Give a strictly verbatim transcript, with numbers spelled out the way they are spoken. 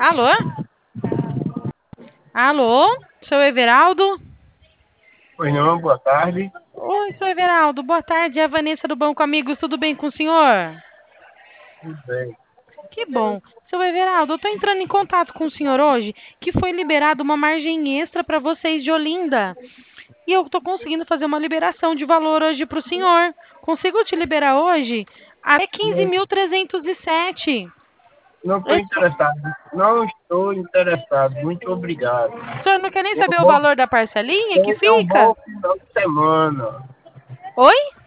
Alô? Alô? Seu Everaldo? Pois não, boa tarde. Oi, seu Everaldo. Boa tarde. É a Vanessa do Banco Amigos. Tudo bem com o senhor? Tudo bem. Que bom. Seu Everaldo, eu estou entrando em contato com o senhor hoje, que foi liberada uma margem extra para vocês de Olinda. E eu estou conseguindo fazer uma liberação de valor hoje para o senhor. Consigo te liberar hoje? Até quinze Não mil trezentos e sete. não estou Esse- interessado. Não estou interessado. Muito obrigado. O senhor não quer nem Tenha um saber o bom, valor da parcelinha que tenha um fica? bom final de semana. Oi?